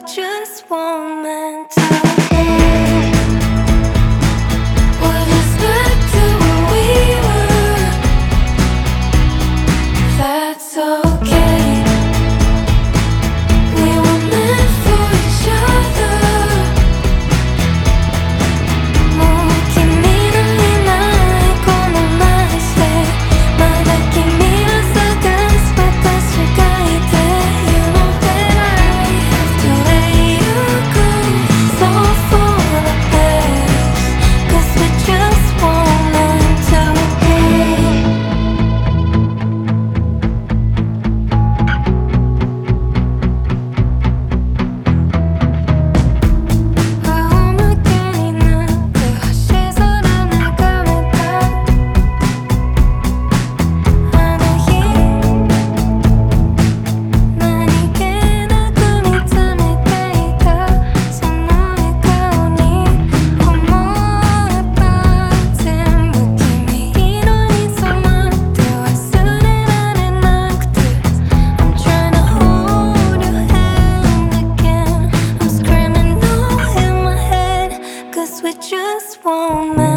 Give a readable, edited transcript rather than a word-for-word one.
just weren't meant to be. We're just back to where we were. That's okay. We were meant for each other. もう君のいないこのナイスデイ、まだ君を探す私がいて You know that I have to let you go. So full of pace, 'cause we just weren't meant to be.仰向けになって星空眺めたあの日、何気なく見つめていたその笑顔に思えば全部君色に染まって忘れられなくて I'm trying to hold your hand again. I'm screaming no in my head, 'cause we just won't